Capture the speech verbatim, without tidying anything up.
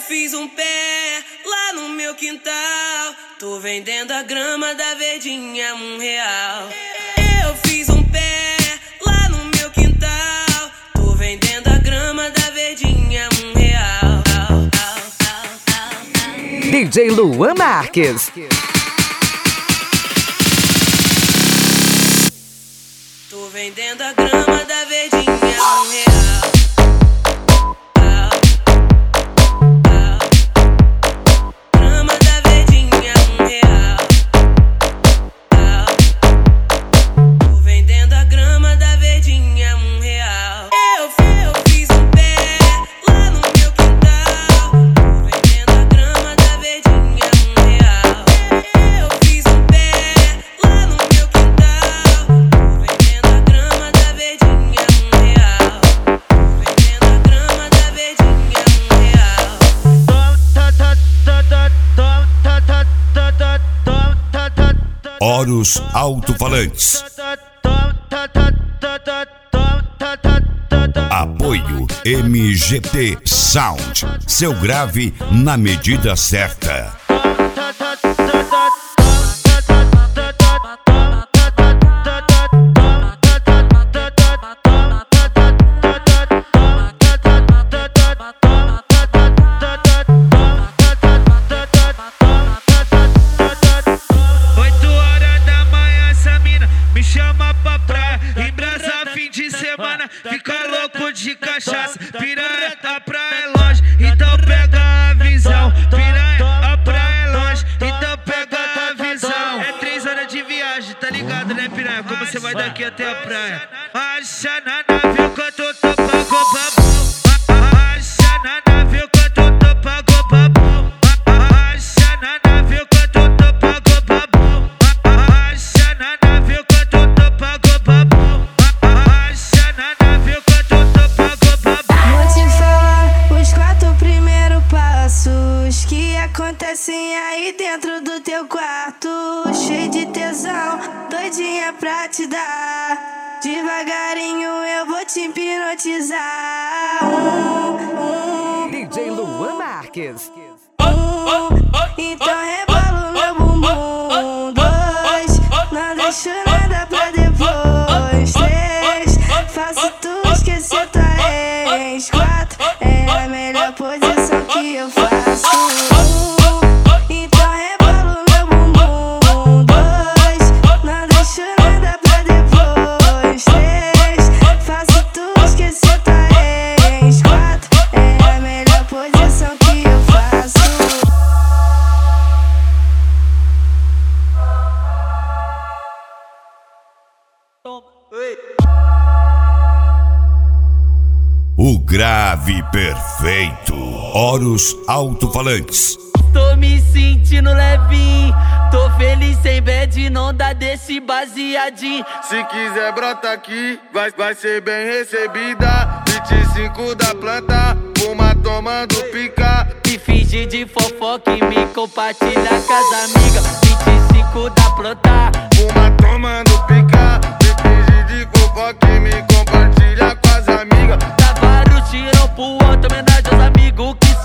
fiz um pé lá no meu quintal, tô vendendo a grama da verdinha um real. Eu fiz um pé lá no meu quintal, tô vendendo a grama da verdinha um real. D J Luan Marques. Tô vendendo a grama da verdinha um real. Horus Alto-Falantes. Apoio M G T Sound. Seu grave na medida certa. Fica louco de cachaça, piranha, a praia é longe, então pega a visão. Piranha, a praia é longe, então pega a visão. É três horas de viagem, tá ligado, né, piranha? Como você vai daqui até a praia? Acha na nave quanto eu tô pago babão. Acha na nave quanto eu tô pago babão. Acha na nave quanto eu tô pago babão. Acha na nave quanto eu tô pago babão. Acontecem aí dentro do teu quarto, cheio de tesão, doidinha pra te dar. Devagarinho eu vou te hipnotizar. um, um, D J Luan Marques. um, então rebola o meu bumbum. Dois, não deixo nada pra depois. Três, faço tu esquecer tua ex. Quatro, é a melhor posição que eu faço. O grave perfeito. Horus Alto-Falantes. Tô me sentindo levinho, tô feliz sem bad, não dá desse baseadinho. Se quiser brota aqui, vai, vai ser bem recebida. vinte e cinco da planta, fuma tomando pica. Me finge de fofoca e me compartilha com as amigas. vinte e cinco da planta, fuma tomando pica. Me finge de fofoca e me compartilha com as amigas. Dá vários tirão pro outro, homenagem aos amigos que